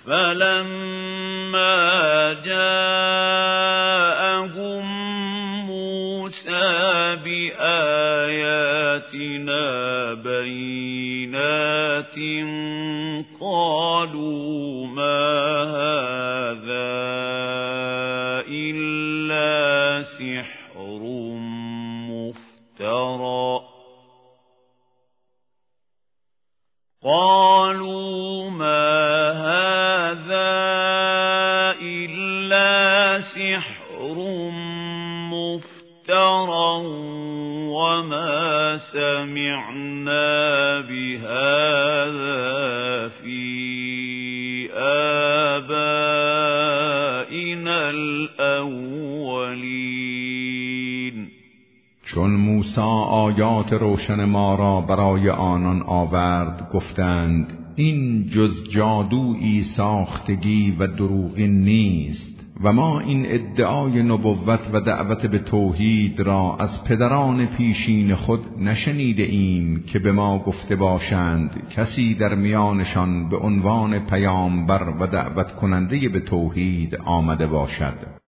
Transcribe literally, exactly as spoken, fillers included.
فلما جاءهم موسى بآياتنا بينات قالوا ما هذا إلا سحر مفترى قالوا ما هذا إلا سحر مفترى وما سمعنا بهذا في آبائنا الأولين. چون موسی آیات روشن ما را برای آنان آورد گفتند این جز جادویی ساختگی و دروغین نیست و ما این ادعای نبوت و دعوت به توحید را از پدران پیشین خود نشنیده ایم که به ما گفته باشند کسی در میانشان به عنوان پیامبر و دعوت کننده به توحید آمده باشد.